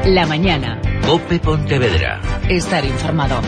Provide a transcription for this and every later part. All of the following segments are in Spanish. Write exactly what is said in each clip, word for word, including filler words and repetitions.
La mañana. COPE Pontevedra. Estar informado.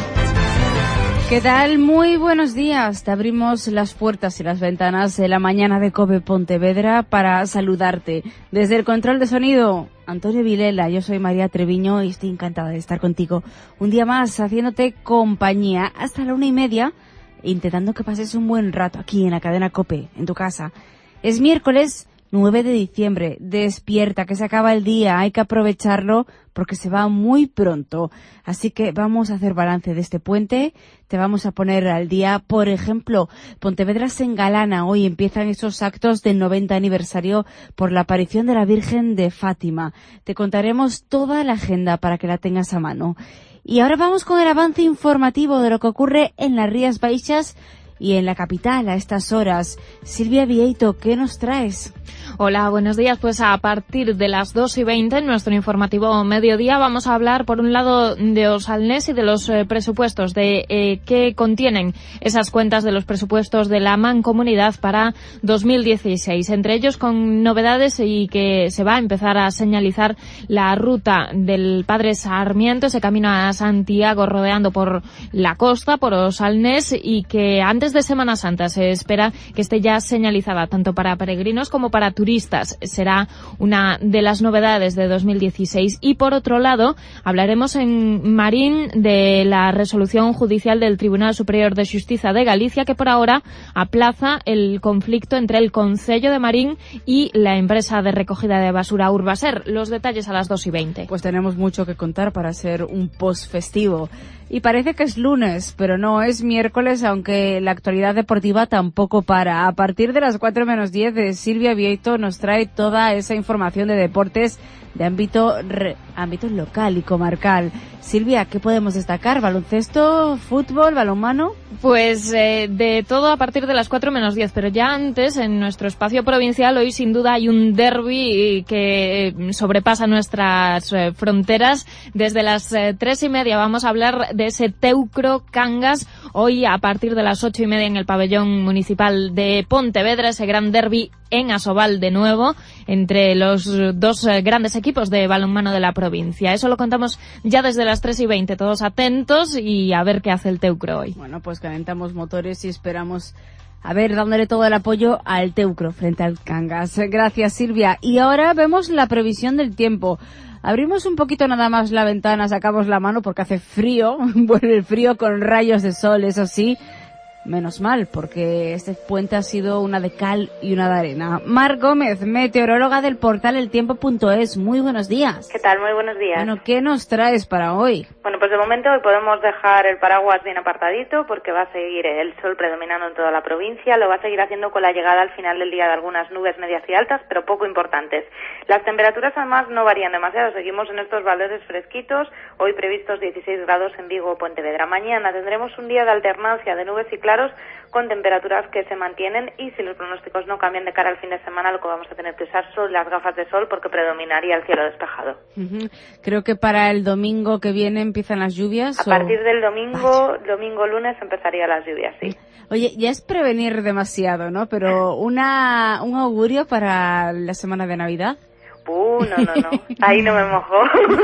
¿Qué tal? Muy buenos días. Te abrimos las puertas y las ventanas de la mañana de COPE Pontevedra para saludarte. Desde el control de sonido, Antonio Vilela, yo soy María Treviño y estoy encantada de estar contigo un día más haciéndote compañía hasta la una y media, intentando que pases un buen rato aquí en la cadena COPE, en tu casa. Es miércoles nueve de diciembre, despierta, que se acaba el día, hay que aprovecharlo porque se va muy pronto. Así que vamos a hacer balance de este puente, te vamos a poner al día. Por ejemplo, Pontevedra se engalana, hoy empiezan esos actos del noventa aniversario por la aparición de la Virgen de Fátima. Te contaremos toda la agenda para que la tengas a mano. Y ahora vamos con el avance informativo de lo que ocurre en las Rías Baixas y en la capital a estas horas. Silvia Vieito, ¿qué nos traes? Hola, buenos días. Pues a partir de las dos y veinte en nuestro informativo mediodía vamos a hablar por un lado de Osalnés y de los eh, presupuestos, de eh, qué contienen esas cuentas de los presupuestos de la Mancomunidad para dos mil dieciséis. Entre ellos con novedades y que se va a empezar a señalizar la ruta del Padre Sarmiento, ese camino a Santiago rodeando por la costa, por Osalnés, y que antes de Semana Santa se espera que esté ya señalizada tanto para peregrinos como para turistas. Será una de las novedades de dos mil dieciséis. Y por otro lado, hablaremos en Marín de la resolución judicial del Tribunal Superior de Xustiza de Galicia, que por ahora aplaza el conflicto entre el Concello de Marín y la empresa de recogida de basura Urbaser. Los detalles a las dos y veinte. Pues tenemos mucho que contar para ser un post festivo. Y parece que es lunes, pero no, es miércoles, aunque la actualidad deportiva tampoco para. A partir de las cuatro menos diez, de Silvia Vieito nos trae toda esa información de deportes de ámbito re, ámbito local y comarcal. Silvia, ¿qué podemos destacar? ¿Baloncesto, fútbol, balonmano? Pues eh, de todo a partir de las cuatro menos diez, pero ya antes, en nuestro espacio provincial, hoy sin duda hay un derbi que sobrepasa nuestras eh, fronteras. Desde las eh, tres y media vamos a hablar de ese Teucro Cangas, hoy a partir de las ocho y media en el pabellón municipal de Pontevedra, ese gran derbi en Asobal de nuevo, entre los dos eh, grandes equipos de balonmano de la provincia. Eso lo contamos ya desde las tres y veinte, todos atentos y a ver qué hace el Teucro hoy. Bueno, pues calentamos motores y esperamos a ver, dándole todo el apoyo al Teucro frente al Cangas. Gracias, Silvia. Y ahora vemos la previsión del tiempo. Abrimos un poquito nada más la ventana, sacamos la mano porque hace frío, vuelve el frío con rayos de sol, eso sí. Menos mal, porque este puente ha sido una de cal y una de arena. Mar Gómez, meteoróloga del portal el tiempo punto es. Muy buenos días. ¿Qué tal? Muy buenos días. Bueno, ¿qué nos traes para hoy? Bueno, pues de momento hoy podemos dejar el paraguas bien apartadito porque va a seguir el sol predominando en toda la provincia. Lo va a seguir haciendo con la llegada al final del día de algunas nubes medias y altas, pero poco importantes. Las temperaturas además no varían demasiado. Seguimos en estos valores fresquitos. Hoy previstos dieciséis grados en Vigo o Pontevedra. Mañana tendremos un día de alternancia de nubes y claros con temperaturas que se mantienen, y si los pronósticos no cambian de cara al fin de semana, lo que vamos a tener que usar son las gafas de sol porque predominaría el cielo despejado. Uh-huh. Creo que para el domingo que viene empiezan las lluvias. A ¿o? partir del domingo, Vaya. domingo lunes empezarían las lluvias, sí. Oye, ya es prevenir demasiado, ¿no? Pero una un augurio para la semana de Navidad. Uh, no, no, no. Ahí no me mojo.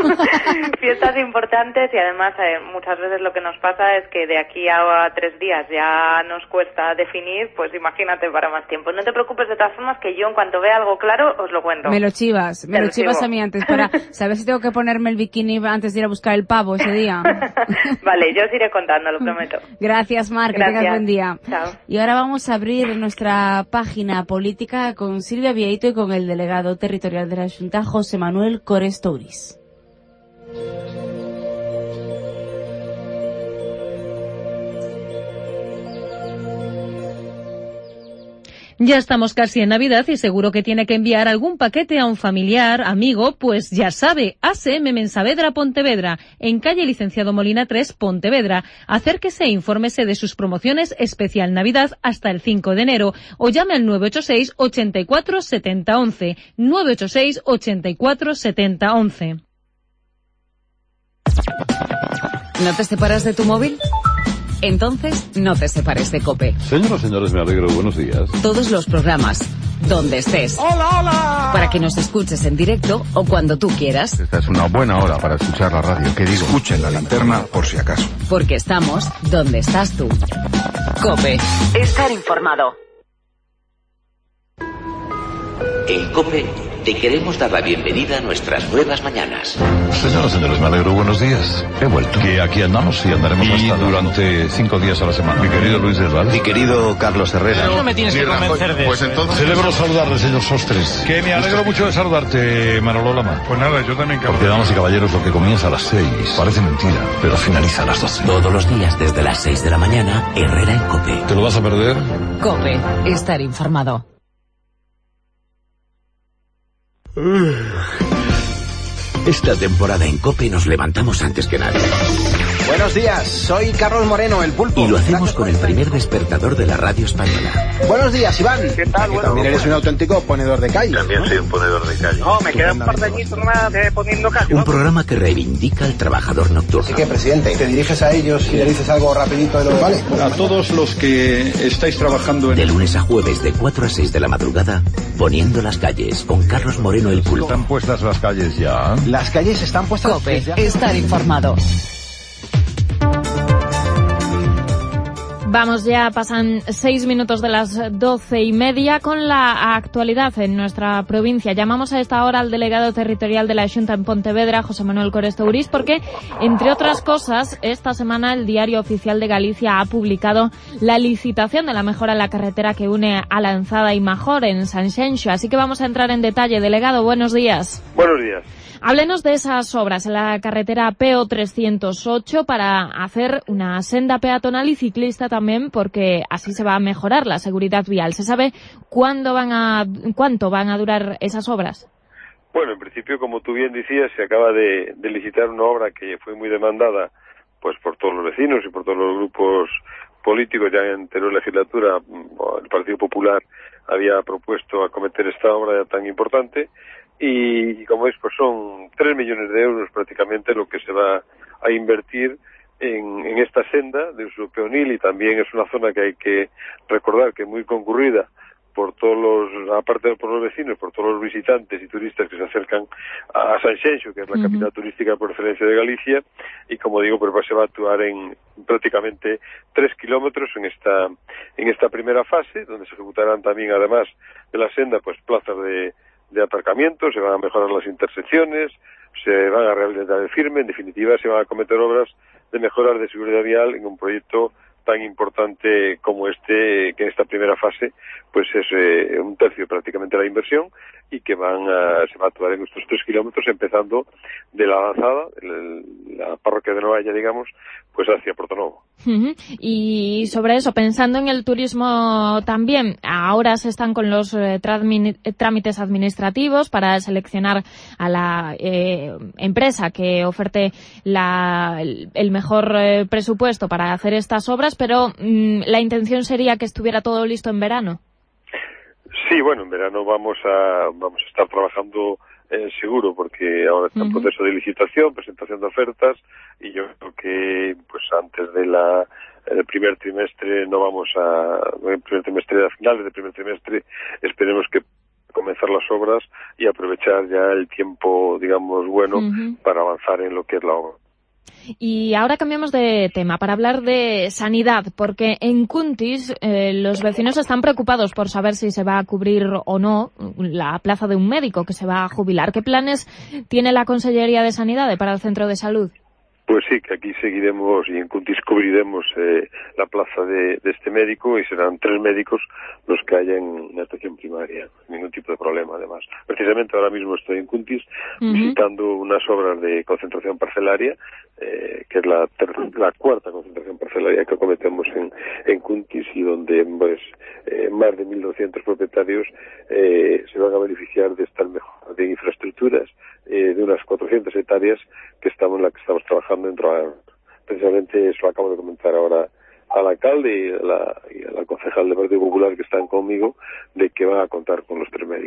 Fiestas importantes y además eh, muchas veces lo que nos pasa es que de aquí a tres días ya nos cuesta definir, pues imagínate para más tiempo. No te preocupes de todas formas que yo en cuanto vea algo claro os lo cuento. Me lo chivas, me Te lo lo chivas chivo. a mí antes para saber si tengo que ponerme el bikini antes de ir a buscar el pavo ese día. Vale, yo os iré contando, lo prometo. Gracias, Mar, que Gracias. tengas buen día. Chao. Y ahora vamos a abrir nuestra página política con Silvia Vieito y con el delegado territorial de la Xunta, José Manuel Cores Touris. Ya estamos casi en Navidad y seguro que tiene que enviar algún paquete a un familiar, amigo, pues ya sabe, A S M Mensavedra Pontevedra, en calle Licenciado Molina tres, Pontevedra. Acérquese e infórmese de sus promociones especial Navidad hasta el cinco de enero o llame al nueve ocho seis, ochenta y cuatro, setenta, once, nueve ocho seis, ochenta y cuatro, setenta, once. ¿No te separas de tu móvil? Entonces, no te separes de COPE. Señoras y señores, me alegro. Buenos días. Todos los programas, donde estés. ¡Hola, hola! Para que nos escuches en directo o cuando tú quieras. Esta es una buena hora para escuchar la radio. ¿Qué digo? Escuchen la linterna por si acaso. Porque estamos donde estás tú. COPE. Estar informado. En COPE te queremos dar la bienvenida a nuestras nuevas mañanas. Señoras y señores, me alegro. Buenos días. He vuelto. Que aquí andamos y andaremos y hasta durante cinco días a la semana. Mi querido Luis del Val. Mi querido Carlos Herrera. No me tienes que convencer de Pues eso. entonces... Celebro saludarle, señor Sostres. Que me alegro mucho de saludarte, Manolo Lama. Pues nada, yo también, cabrón. Porque, damas y caballeros, lo que comienza a las seis parece mentira, pero finaliza a las doce. Todos los días desde las seis de la mañana, Herrera en COPE. ¿Te lo vas a perder? COPE. Estar informado. Esta temporada en COPE nos levantamos antes que nadie. Buenos días, soy Carlos Moreno, el Pulpo. Y lo hacemos con el primer despertador de la radio española. Buenos días, Iván. ¿Qué tal? Que Bueno, también eres un auténtico ponedor de calle. También ¿no? soy un ponedor de calle. No, me quedan un par de añitos más de poniendo calle. Un programa que reivindica al trabajador nocturno. Así que, presidente, te diriges a ellos y le dices algo rapidito de lo que vale. A todos los que estáis trabajando en... De lunes a jueves de cuatro a seis de la madrugada, Poniendo las calles con Carlos Moreno el Pulpo. ¿Están puestas las calles ya? Las calles están puestas... COPE. desde hace- Estar informado. Vamos, ya pasan seis minutos de las doce y media con la actualidad en nuestra provincia. Llamamos a esta hora al delegado territorial de la Xunta en Pontevedra, José Manuel Coresto Urís, porque, entre otras cosas, esta semana el Diario Oficial de Galicia ha publicado la licitación de la mejora en la carretera que une a Lanzada y Major en Sanxenxo. Así que vamos a entrar en detalle. Delegado, buenos días. Buenos días. Háblenos de esas obras en la carretera P O trescientos ocho para hacer una senda peatonal y ciclista también, porque así se va a mejorar la seguridad vial. ¿Se sabe cuándo van a, cuánto van a durar esas obras? Bueno, en principio, como tú bien decías, se acaba de, de licitar una obra que fue muy demandada pues por todos los vecinos y por todos los grupos políticos. Ya en anterior legislatura el Partido Popular había propuesto acometer esta obra ya tan importante. Y como veis, pues son tres millones de euros prácticamente lo que se va a invertir en, en esta senda de uso peonil, y también es una zona que hay que recordar que es muy concurrida por todos los, aparte de por los vecinos, por todos los visitantes y turistas que se acercan a Sanxenxo, que es la uh-huh. capital turística por excelencia de Galicia, y como digo, pues se va a actuar en prácticamente tres kilómetros en esta, en esta primera fase, donde se ejecutarán también, además de la senda, pues plazas de de aparcamiento, se van a mejorar las intersecciones, se van a rehabilitar el firme, en definitiva se van a cometer obras de mejoras de seguridad vial en un proyecto tan importante como este, que en esta primera fase pues es eh, un tercio prácticamente de la inversión, y que van a, se va a actuar en estos tres kilómetros, empezando de la Lanzada, el, la parroquia de Novalla, digamos, pues hacia Portonovo. Uh-huh. Y sobre eso, pensando en el turismo también, ahora se están con los eh, trámites administrativos para seleccionar a la eh, empresa que oferte la, el, el mejor eh, presupuesto para hacer estas obras, pero mmm, la intención sería que estuviera todo listo en verano. Sí, bueno, en verano vamos a vamos a estar trabajando eh, seguro, porque ahora está en uh-huh. proceso de licitación, presentación de ofertas, y yo creo que pues antes de la el primer trimestre no vamos a el primer trimestre a finales del primer trimestre esperemos que comenzar las obras y aprovechar ya el tiempo, digamos, bueno uh-huh. para avanzar en lo que es la obra. Y ahora cambiamos de tema para hablar de sanidad, porque en Cuntis eh, los vecinos están preocupados por saber si se va a cubrir o no la plaza de un médico que se va a jubilar. ¿Qué planes tiene la Consellería de Sanidad para el centro de salud? Pues sí, que aquí seguiremos y en Cuntis cubriremos eh, la plaza de, de este médico, y serán tres médicos los que haya en la atención primaria, ningún tipo de problema además. Precisamente ahora mismo estoy en Cuntis uh-huh. visitando unas obras de concentración parcelaria, eh, que es la, ter- la cuarta concentración parcelaria que cometemos en, en Cuntis, y donde pues eh, más de mil doscientos propietarios eh, se van a beneficiar de estas mejoras de infraestructuras, eh, de unas cuatrocientas hectáreas que estamos en la que estamos trabajando dentro de la... Precisamente eso acabo de comentar ahora al alcalde y a la, y a la concejal del Partido Popular que están conmigo, de que van a contar con los tres médicos.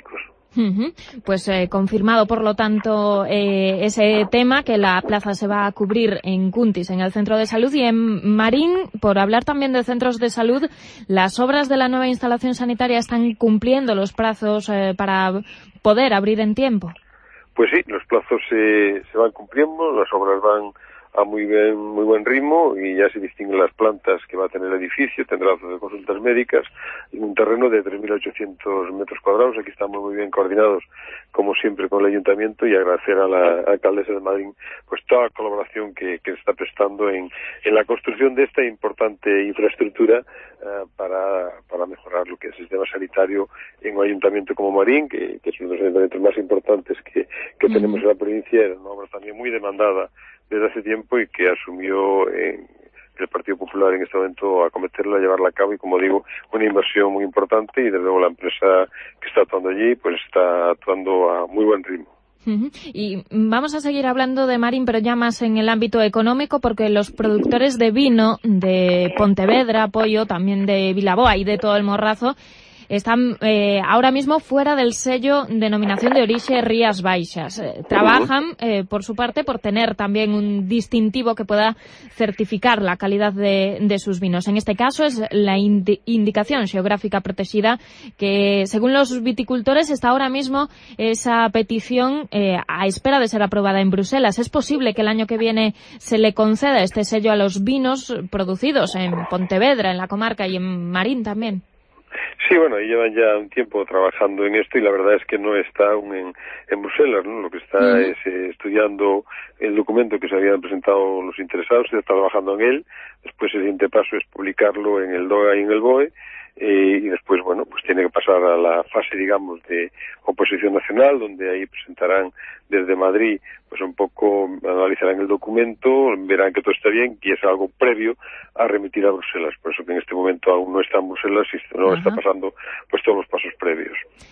Uh-huh. Pues eh, confirmado, por lo tanto, eh, ese tema, que la plaza se va a cubrir en Cuntis, en el centro de salud, y en Marín, por hablar también de centros de salud, las obras de la nueva instalación sanitaria están cumpliendo los plazos eh, para poder abrir en tiempo. Pues sí, los plazos se, se van cumpliendo, las obras van a muy bien, muy buen ritmo, y ya se distinguen las plantas que va a tener el edificio. Tendrá de consultas médicas en un terreno de tres mil ochocientos metros cuadrados. Aquí estamos muy bien coordinados, como siempre, con el ayuntamiento, y agradecer a la alcaldesa de Madrid pues toda la colaboración que, que está prestando en, en la construcción de esta importante infraestructura uh, para, para mejorar lo que es el sistema sanitario en un ayuntamiento como Marín, que, que es uno de los ayuntamientos más importantes que, que uh-huh. tenemos en la provincia. Era una obra también muy demandada desde hace tiempo, y que asumió eh, el Partido Popular en este momento a acometerla, a llevarla a cabo, y como digo, una inversión muy importante, y desde luego la empresa que está actuando allí pues está actuando a muy buen ritmo. Uh-huh. Y vamos a seguir hablando de Marín, pero ya más en el ámbito económico, porque los productores de vino de Pontevedra, Pollo, también de Vilaboa y de todo el Morrazo, están eh, ahora mismo fuera del sello denominación de origen Rías Baixas. Eh, trabajan, eh, por su parte, por tener también un distintivo que pueda certificar la calidad de, de sus vinos. En este caso es la indi- indicación geográfica protegida, que según los viticultores está ahora mismo esa petición eh, a espera de ser aprobada en Bruselas. ¿Es posible que el año que viene se le conceda este sello a los vinos producidos en Pontevedra, en la comarca, y en Marín también? Sí, bueno, llevan ya un tiempo trabajando en esto, y la verdad es que no está aún en, en Bruselas, ¿no? Lo que está uh-huh. es eh, estudiando el documento que se habían presentado los interesados, se está trabajando en él. Después el siguiente paso es publicarlo en el DOGA y en el B O E, eh, y después, bueno, pues tiene que pasar a la fase, digamos, de oposición nacional, donde ahí presentarán desde Madrid, pues un poco analizarán el documento, verán que todo está bien, y es algo previo a remitir a Bruselas. Por eso que en este momento aún no está en Bruselas y no uh-huh. está pasando pues todos los pasos previos.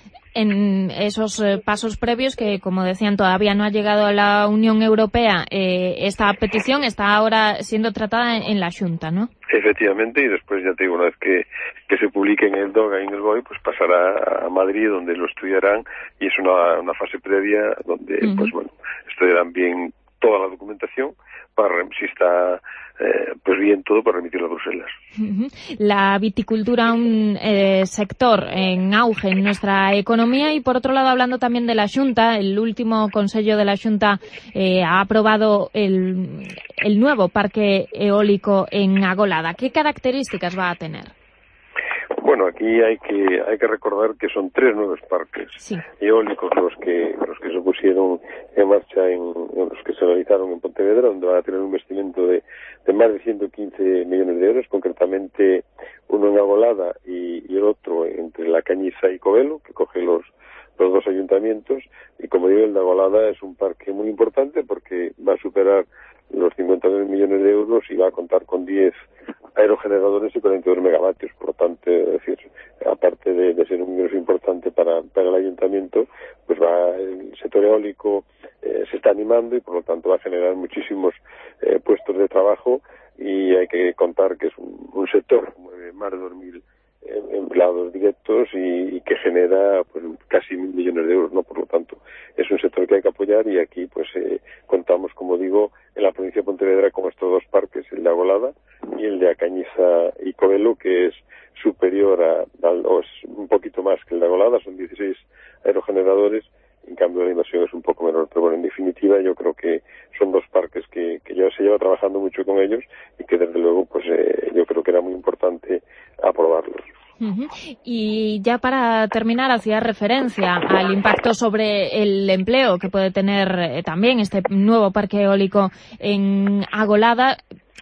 En esos eh, pasos previos, que como decían todavía no ha llegado a la Unión Europea, eh, esta petición está ahora siendo tratada en, en la Xunta, ¿no? Efectivamente, y después, ya te digo, una vez que, que se publique en el DOGA y en el B O E, pues pasará a Madrid, donde lo estudiarán, y es una, una fase previa donde, uh-huh. pues bueno, estudiarán bien toda la documentación para si está eh, pues bien todo para remitirlo a Bruselas. Uh-huh. La viticultura, un eh, sector en auge en nuestra economía, y por otro lado, hablando también de la Xunta, el último Consello de la Xunta eh, ha aprobado el, el nuevo parque eólico en Agolada. ¿Qué características va a tener? Bueno, aquí hay que hay que recordar que son tres nuevos parques sí. eólicos los que los que se pusieron en marcha, en, en los que se realizaron en Pontevedra, donde van a tener un investimento de, de más de ciento quince millones de euros, concretamente uno en Agolada y, y el otro entre La Cañiza y Covelo, que coge los los dos ayuntamientos. Y como digo, el de Agolada es un parque muy importante porque va a superar los cincuenta nueve millones de euros y va a contar con diez aerogeneradores y cuarenta y dos megavatios. Por lo tanto, es decir, aparte de, de ser un ingreso importante para, para el ayuntamiento, pues va el sector eólico eh, se está animando, y por lo tanto va a generar muchísimos eh, puestos de trabajo, y hay que contar que es un, un sector que mueve más de dos mil empleados directos y, y que genera pues casi mil millones de euros, ¿no? Por lo tanto, es un sector que hay que apoyar, y aquí pues eh, contamos, como digo, en la provincia de Pontevedra con estos dos parques, el de Agolada y el de Acañiza y Covelo, que es superior a, a o es un poquito más que el de Agolada, son dieciséis aerogeneradores. En cambio, la inversión es un poco menor, pero bueno, en definitiva, yo creo que son dos parques que, que ya se lleva trabajando mucho con ellos, y que desde luego, pues eh, yo creo que era muy importante aprobarlos. Uh-huh. Y ya para terminar, hacía referencia al impacto sobre el empleo que puede tener eh, también este nuevo parque eólico en Agolada.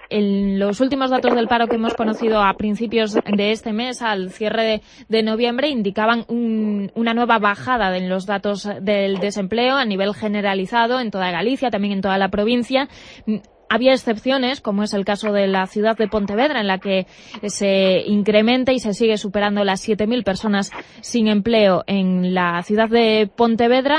En los últimos datos del paro que hemos conocido a principios de este mes, al cierre de, de noviembre, indicaban un, una nueva bajada en los datos del desempleo a nivel generalizado en toda Galicia, también en toda la provincia. Había excepciones, como es el caso de la ciudad de Pontevedra, en la que se incrementa y se sigue superando las siete mil personas sin empleo en la ciudad de Pontevedra.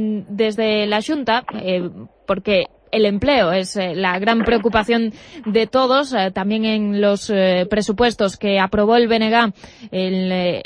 Desde la Xunta, eh, porque el empleo es eh, la gran preocupación de todos, eh, también en los eh, presupuestos que aprobó el B N G, el, el,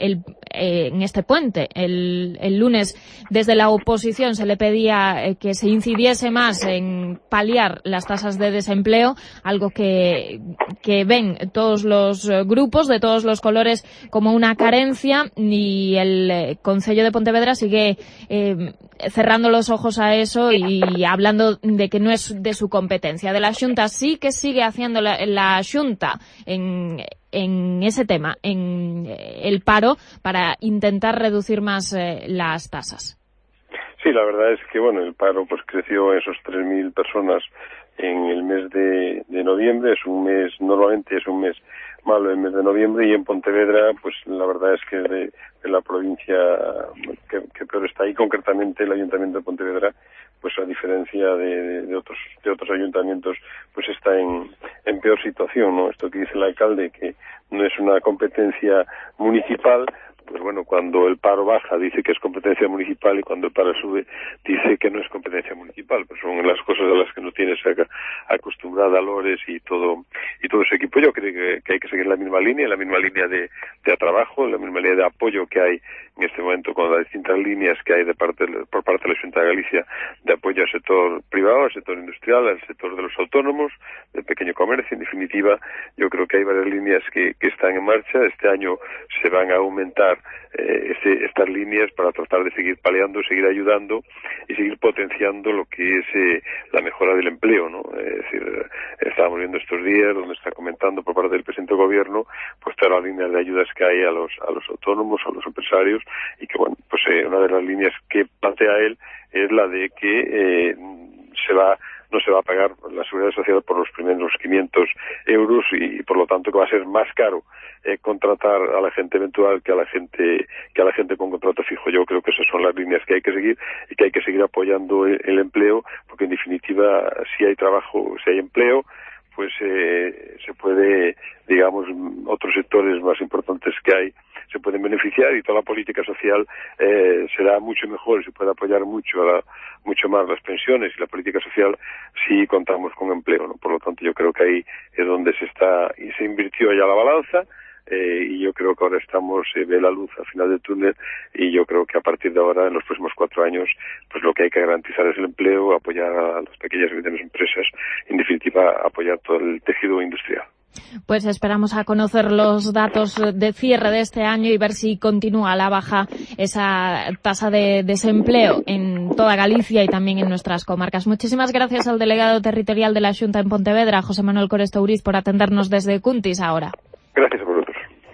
eh, en este puente. El, el lunes desde la oposición se le pedía eh, que se incidiese más en paliar las tasas de desempleo, algo que, que ven todos los grupos de todos los colores como una carencia, y el eh, Concello de Pontevedra sigue eh, cerrando los ojos a eso y hablando de que no es de su competencia. De la Xunta sí que sigue haciendo la, la Xunta en, en ese tema, en el paro, para intentar reducir más eh, las tasas. Sí, la verdad es que bueno, el paro pues creció esos tres mil personas en el mes de, de noviembre. Es un mes, normalmente es un mes malo el mes de noviembre, y en Pontevedra pues la verdad es que de, de la provincia que, que peor está ahí, concretamente el Ayuntamiento de Pontevedra, pues a diferencia de, de otros de otros ayuntamientos, pues está en, en peor situación, ¿no? Esto que dice el alcalde, que no es una competencia municipal, pues bueno, cuando el paro baja dice que es competencia municipal, y cuando el paro sube dice que no es competencia municipal. Pues son las cosas a las que no tienes acostumbrada Lores y todo y todo ese equipo. Yo creo que, que hay que seguir la misma línea, la misma línea de, de trabajo, la misma línea de apoyo que hay en este momento con las distintas líneas que hay de parte por parte de la Xunta de Galicia de apoyo al sector privado, al sector industrial, al sector de los autónomos, del pequeño comercio. En definitiva, yo creo que hay varias líneas que, que están en marcha. Este año se van a aumentar eh, ese, estas líneas para tratar de seguir paliando, seguir ayudando y seguir potenciando lo que es eh, la mejora del empleo, ¿no? Es decir, eh, estábamos viendo estos días donde está comentando por parte del presidente del gobierno pues todas las líneas de ayudas que hay a los a los autónomos, a los empresarios, y que bueno, pues eh, una de las líneas que plantea él es la de que eh, se va no se va a pagar la seguridad social por los primeros quinientos euros, y por lo tanto que va a ser más caro eh, contratar a la gente eventual que a la gente que a la gente con contrato fijo. Yo creo que esas son las líneas que hay que seguir, y que hay que seguir apoyando el, el empleo, porque en definitiva si hay trabajo, si hay empleo, pues eh, se puede, digamos, otros sectores más importantes que hay se pueden beneficiar, y toda la política social eh, será mucho mejor, se puede apoyar mucho a la, mucho más las pensiones y la política social si contamos con empleo, ¿no? Por lo tanto, yo creo que ahí es donde se está y se invirtió ya la balanza. Eh, y yo creo que ahora estamos, se eh, ve la luz al final del túnel, y yo creo que a partir de ahora, en los próximos cuatro años, pues lo que hay que garantizar es el empleo, apoyar a las pequeñas y medianas empresas, en definitiva, apoyar todo el tejido industrial. Pues esperamos a conocer los datos de cierre de este año y ver si continúa a la baja esa tasa de desempleo en toda Galicia y también en nuestras comarcas. Muchísimas gracias al delegado territorial de la Xunta en Pontevedra, José Manuel Cores Touriz, por atendernos desde Cuntis ahora. Gracias a vosotros.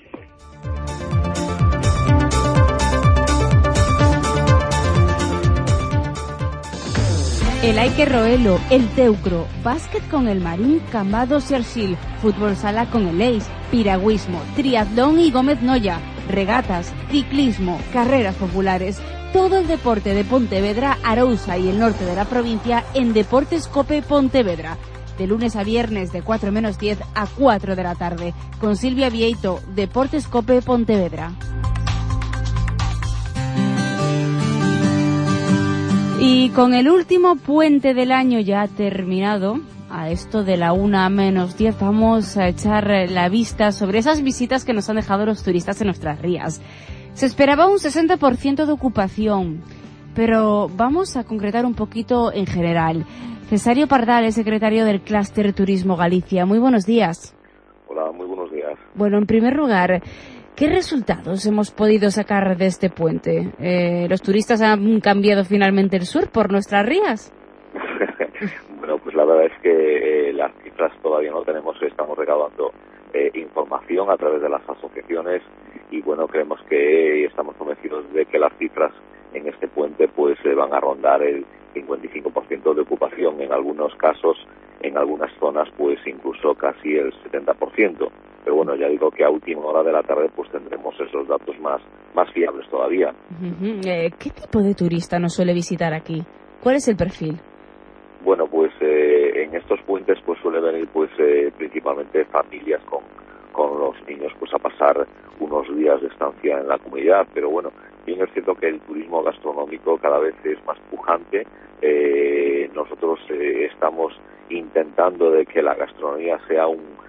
El Aike Roelo, el Teucro, básquet con el Marín, Cambados y Arxil, fútbol sala con el Eis, piragüismo, triatlón y Gómez Noya, regatas, ciclismo, carreras populares, todo el deporte de Pontevedra, Arousa y el norte de la provincia en Deportes Cope Pontevedra. De lunes a viernes de cuatro menos diez a cuatro de la tarde, con Silvia Vieito, Deportes Cope Pontevedra. Y con el último puente del año ya terminado, a esto de la una menos diez, vamos a echar la vista sobre esas visitas que nos han dejado los turistas en nuestras rías. Se esperaba un sesenta por ciento de ocupación, pero vamos a concretar un poquito en general. Cesario Pardal es secretario del Clúster Turismo Galicia. Muy buenos días. Hola, muy buenos días. Bueno, en primer lugar, ¿qué resultados hemos podido sacar de este puente? Eh, ¿Los turistas han cambiado finalmente el sur por nuestras rías? Bueno, pues la verdad es que eh, las cifras todavía no tenemos, estamos recabando eh, información a través de las asociaciones, y bueno, creemos que estamos convencidos de que las cifras en este puente pues eh, van a rondar el cincuenta y cinco por ciento de ocupación, en algunos casos, en algunas zonas pues incluso casi el setenta por ciento. Pero bueno, ya digo que a última hora de la tarde pues tendremos esos datos más, más fiables todavía. Uh-huh. Eh, ¿Qué tipo de turista nos suele visitar aquí? ¿Cuál es el perfil? Bueno, pues eh, en estos puentes pues suele venir pues eh, principalmente familias con, con los niños pues a pasar unos días de estancia en la comunidad, pero bueno, bien es cierto que el turismo gastronómico cada vez es más pujante. Eh, nosotros eh, estamos intentando de que la gastronomía sea un, un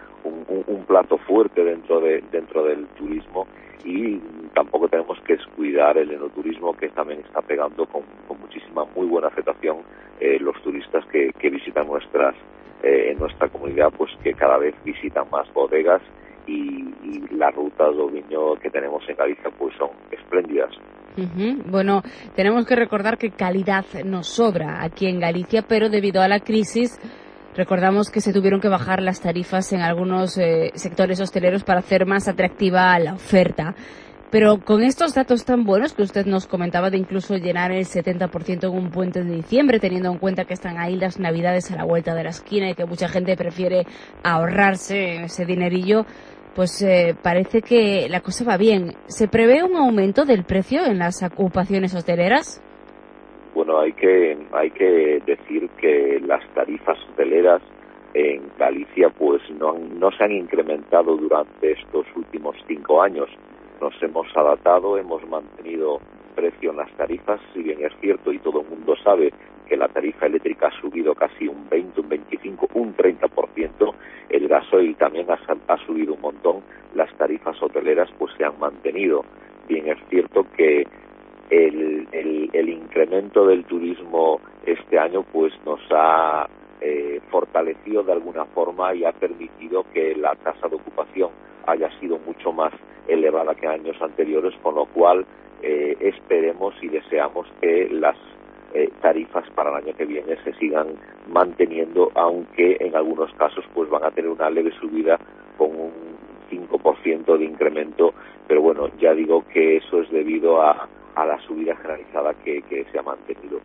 un, un plato fuerte dentro de dentro del turismo, y tampoco tenemos que descuidar el enoturismo, que también está pegando con, con muchísima, muy buena aceptación eh, los turistas que, que visitan nuestras eh, en nuestra comunidad, pues que cada vez visitan más bodegas, y, y las rutas do viño que tenemos en Galicia pues son espléndidas. Uh-huh. Bueno, tenemos que recordar que calidad nos sobra aquí en Galicia, pero debido a la crisis recordamos que se tuvieron que bajar las tarifas en algunos eh, sectores hosteleros para hacer más atractiva la oferta. Pero con estos datos tan buenos que usted nos comentaba, de incluso llenar el setenta por ciento en un puente de diciembre, teniendo en cuenta que están ahí las Navidades a la vuelta de la esquina y que mucha gente prefiere ahorrarse ese dinerillo, pues eh, parece que la cosa va bien. ¿Se prevé un aumento del precio en las ocupaciones hosteleras? Bueno, hay que hay que decir que las tarifas hoteleras en Galicia pues no, han, no se han incrementado durante estos últimos cinco años. Nos hemos adaptado, hemos mantenido precio en las tarifas, si bien es cierto y todo el mundo sabe que la tarifa eléctrica ha subido casi un veinte, un veinticinco, un treinta por ciento, el gasoil también ha, ha subido un montón, las tarifas hoteleras pues se han mantenido. Bien es cierto que el, el, el incremento del turismo este año pues nos ha eh, fortalecido de alguna forma y ha permitido que la tasa de ocupación haya sido mucho más elevada que años anteriores, con lo cual eh, esperemos y deseamos que las eh, tarifas para el año que viene se sigan manteniendo, aunque en algunos casos pues van a tener una leve subida con un cinco por ciento de incremento, pero bueno, ya digo que eso es debido a, a la subida generalizada que, que se ha mantenido.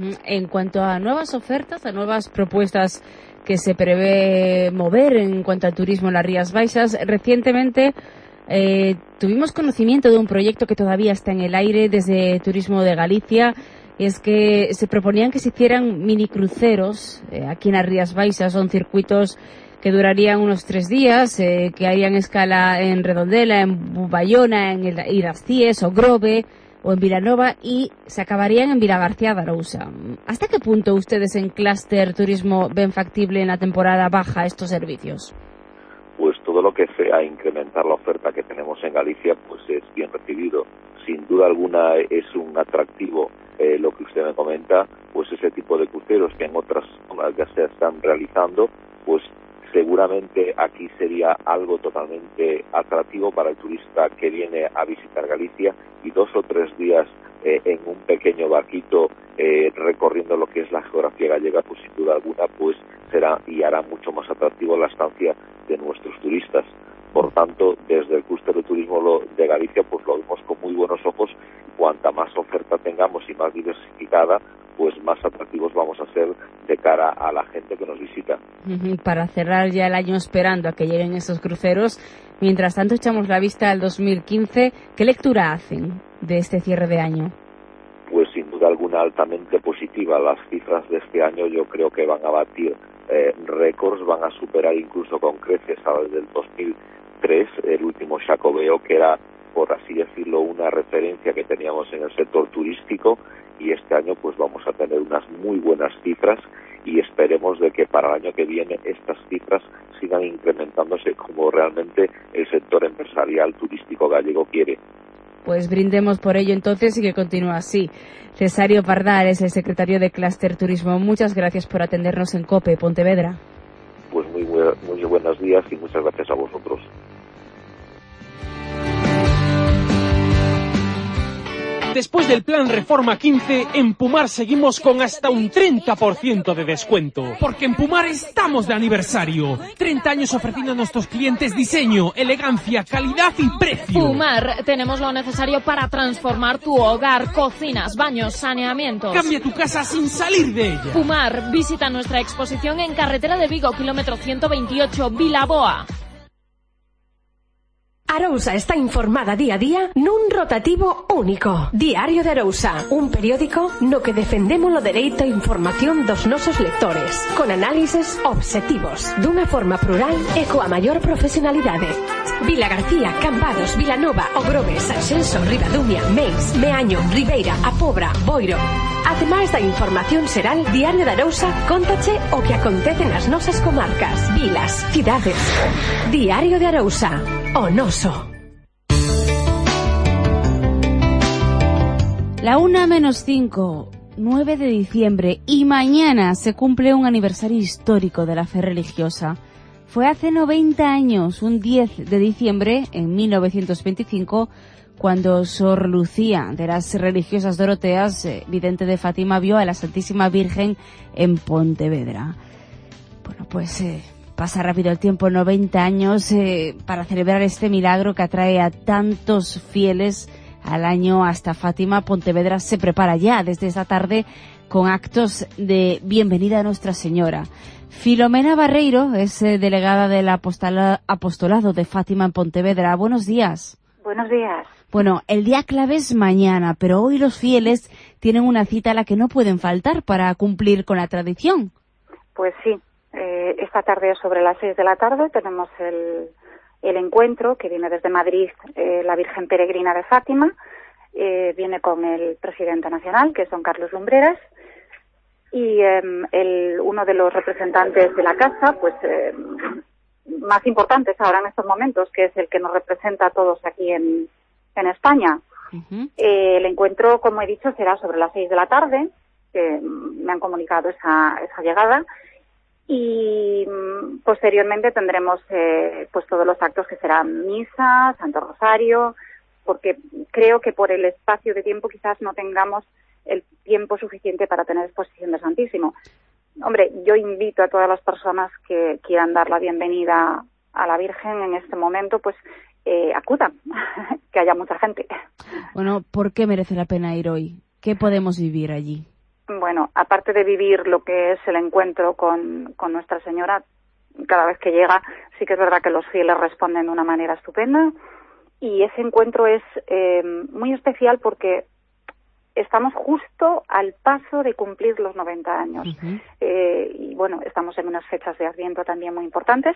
En cuanto a nuevas ofertas, a nuevas propuestas que se prevé mover en cuanto al turismo en las Rías Baixas, recientemente eh, tuvimos conocimiento de un proyecto que todavía está en el aire desde Turismo de Galicia, y es que se proponían que se hicieran mini cruceros eh, aquí en las Rías Baixas. Son circuitos que durarían unos tres días, eh, que harían escala en Redondela, en Bayona, en el Irascíes o Grove o en Vilanova, y se acabarían en Vilagarcía de Arousa. ¿Hasta qué punto ustedes en Cluster Turismo ven factible en la temporada baja estos servicios? Pues todo lo que sea incrementar la oferta que tenemos en Galicia pues es bien recibido. Sin duda alguna es un atractivo eh, lo que usted me comenta, pues ese tipo de cruceros que en otras zonas ya se están realizando, pues seguramente aquí sería algo totalmente atractivo para el turista que viene a visitar Galicia, y dos o tres días eh, en un pequeño barquito eh, recorriendo lo que es la geografía gallega, pues sin duda alguna pues será y hará mucho más atractivo la estancia de nuestros turistas. Por tanto, desde el clúster de turismo de Galicia pues lo vemos con muy buenos ojos. Cuanta más oferta tengamos y más diversificada, pues más atractivos vamos a ser de cara a la gente que nos visita. Para cerrar ya el año esperando a que lleguen esos cruceros, mientras tanto echamos la vista al dos mil quince, ¿qué lectura hacen de este cierre de año? Pues sin duda alguna altamente positiva. Las cifras de este año yo creo que van a batir eh, récords, van a superar incluso con creces a las del dos mil tres, el último Xacobeo, que era, por así decirlo, una referencia que teníamos en el sector turístico, y este año pues vamos a tener unas muy buenas cifras, y esperemos de que para el año que viene estas cifras sigan incrementándose como realmente el sector empresarial turístico gallego quiere. Pues brindemos por ello entonces y que continúe así. Cesario Pardal es el secretario de Cluster Turismo. Muchas gracias por atendernos en COPE Pontevedra. Pues muy, muy buenos días y muchas gracias a vosotros. Después del plan Reforma quince, en Pumar seguimos con hasta un treinta por ciento de descuento. Porque en Pumar estamos de aniversario. treinta años ofreciendo a nuestros clientes diseño, elegancia, calidad y precio. Pumar, tenemos lo necesario para transformar tu hogar, cocinas, baños, saneamientos. Cambia tu casa sin salir de ella. Pumar, visita nuestra exposición en Carretera de Vigo, kilómetro ciento veintiocho, Vilaboa. Arousa está informada día a día nun rotativo único. Diario de Arousa, un periódico no que defendemos o dereito a información dos nosos lectores, con análises obxectivos, dunha forma plural e coa maior profesionalidade. Vilagarcía, Cambados, Vilanova, Ogrove, Sanxenxo, Ribadumia, Meis, Meaño, Ribeira, A Pobra, Boiro. Ademais da información xeral, Diario de Arousa cóntache o que acontece nas nosas comarcas, vilas, cidades. Diario de Arousa, o noso. La una menos cinco, nueve de diciembre, y mañana se cumple un aniversario histórico de la fe religiosa. Fue hace noventa años, un diez de diciembre, en mil novecientos veinticinco, cuando Sor Lucía, de las religiosas doroteas, eh, vidente de Fátima, vio a la Santísima Virgen en Pontevedra. Bueno, pues eh, pasa rápido el tiempo, noventa años, eh, para celebrar este milagro que atrae a tantos fieles al año hasta Fátima. Pontevedra se prepara ya desde esta tarde con actos de bienvenida a Nuestra Señora. Filomena Barreiro es eh, delegada del apostola, apostolado de Fátima en Pontevedra. Buenos días. Buenos días. Bueno, el día clave es mañana, pero hoy los fieles tienen una cita a la que no pueden faltar para cumplir con la tradición. Pues sí, eh, esta tarde sobre las seis de la tarde tenemos el, el encuentro que viene desde Madrid, eh, la Virgen Peregrina de Fátima, eh, viene con el presidente nacional, que es don Carlos Lumbreras, y eh, el, uno de los representantes de la casa, pues eh, más importantes ahora en estos momentos, que es el que nos representa a todos aquí en, en España. Uh-huh. Eh, el encuentro, como he dicho, será sobre las seis de la tarde, que me han comunicado esa, esa llegada, y posteriormente tendremos eh, pues todos los actos que serán misa, Santo Rosario, porque creo que por el espacio de tiempo quizás no tengamos el tiempo suficiente para tener exposición del Santísimo. Hombre, yo invito a todas las personas que quieran dar la bienvenida a la Virgen en este momento, pues eh, acudan, que haya mucha gente. Bueno, ¿por qué merece la pena ir hoy? ¿Qué podemos vivir allí? Bueno, aparte de vivir lo que es el encuentro con, con Nuestra Señora, cada vez que llega, sí que es verdad que los fieles responden de una manera estupenda, y ese encuentro es eh, muy especial porque estamos justo al paso de cumplir los noventa años. Uh-huh. Eh, y bueno, estamos en unas fechas de Adviento también muy importantes,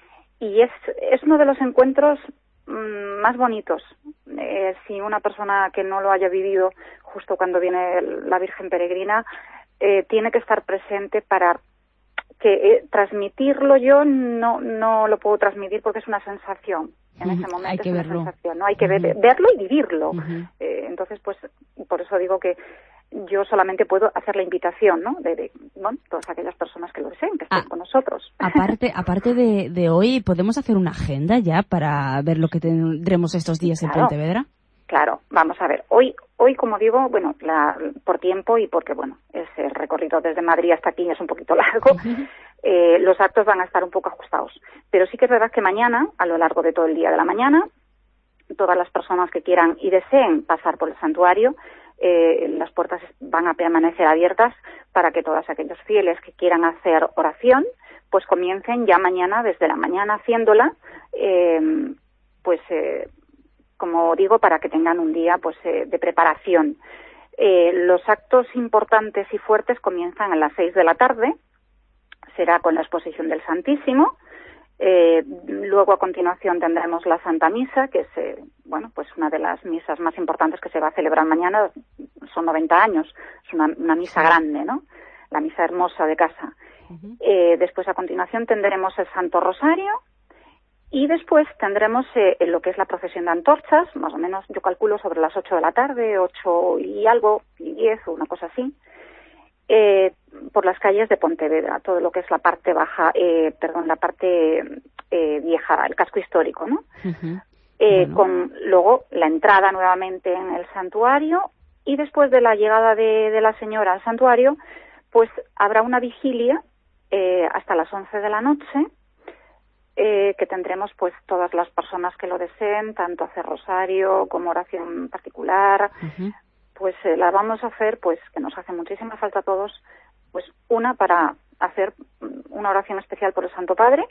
y es, es uno de los encuentros mmm, más bonitos. Eh, si una persona que no lo haya vivido justo cuando viene la Virgen Peregrina, eh, tiene que estar presente para que eh, transmitirlo. Yo no no lo puedo transmitir porque es una sensación. En ese momento hay que es una verlo. sensación, ¿no? Hay que ver, Uh-huh. verlo y vivirlo. Uh-huh. Eh, entonces, pues, por eso digo que yo solamente puedo hacer la invitación, ¿no? De, de bueno, todas aquellas personas que lo deseen, que estén ah, con nosotros. Aparte, aparte de, de hoy, ¿podemos hacer una agenda ya para ver lo que tendremos estos días claro, en Pontevedra? Claro, vamos a ver. Hoy, hoy como digo, bueno, la, por tiempo y porque, bueno, ese recorrido desde Madrid hasta aquí es un poquito largo. Uh-huh. Eh, los actos van a estar un poco ajustados. Pero sí que es verdad que mañana, a lo largo de todo el día de la mañana, todas las personas que quieran y deseen pasar por el santuario, eh, las puertas van a permanecer abiertas para que todos aquellos fieles que quieran hacer oración, pues comiencen ya mañana, desde la mañana haciéndola, eh, pues, eh, como digo, para que tengan un día pues eh, de preparación. Eh, los actos importantes y fuertes comienzan a las seis de la tarde, será con la exposición del Santísimo. Eh, luego, a continuación, tendremos la Santa Misa, que es, eh, bueno, pues una de las misas más importantes que se va a celebrar mañana. Son noventa años, es una, una misa grande, ¿no? La misa hermosa de casa. Uh-huh. Eh, después, a continuación, tendremos el Santo Rosario, y después tendremos eh, lo que es la procesión de antorchas, más o menos, yo calculo, sobre las ocho de la tarde, ocho y algo, y diez, o una cosa así. Eh, por las calles de Pontevedra, todo lo que es la parte baja, eh, perdón, la parte eh, vieja, el casco histórico, ¿no? Uh-huh. Eh, bueno. Con luego la entrada nuevamente en el santuario, y después de la llegada de, de la señora al santuario, pues habrá una vigilia eh, hasta las once de la noche, eh, que tendremos pues todas las personas que lo deseen, tanto hacer rosario como oración particular. Uh-huh. Pues eh, la vamos a hacer, pues que nos hace muchísima falta a todos, pues una para hacer una oración especial por el Santo Padre,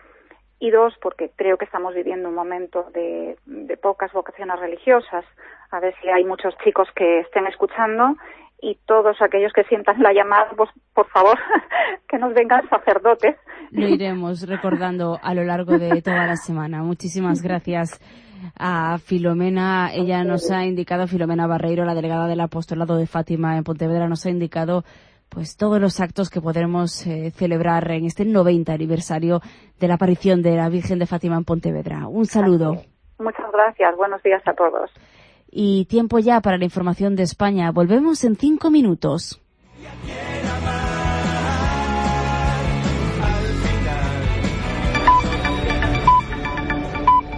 y dos porque creo que estamos viviendo un momento de, de pocas vocaciones religiosas. A ver si hay muchos chicos que estén escuchando, y todos aquellos que sientan la llamada, pues por favor, que nos vengan sacerdotes. Lo iremos recordando a lo largo de toda la semana. Muchísimas gracias. a Filomena. Ella nos ha indicado, Filomena Barreiro, la delegada del Apostolado de Fátima en Pontevedra, nos ha indicado pues todos los actos que podremos eh, celebrar en este noventa aniversario de la aparición de la Virgen de Fátima en Pontevedra. Un saludo. Muchas gracias. Buenos días a todos. Y tiempo ya para la información de España. Volvemos en cinco minutos.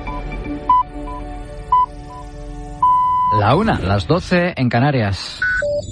La una, las doce en Canarias.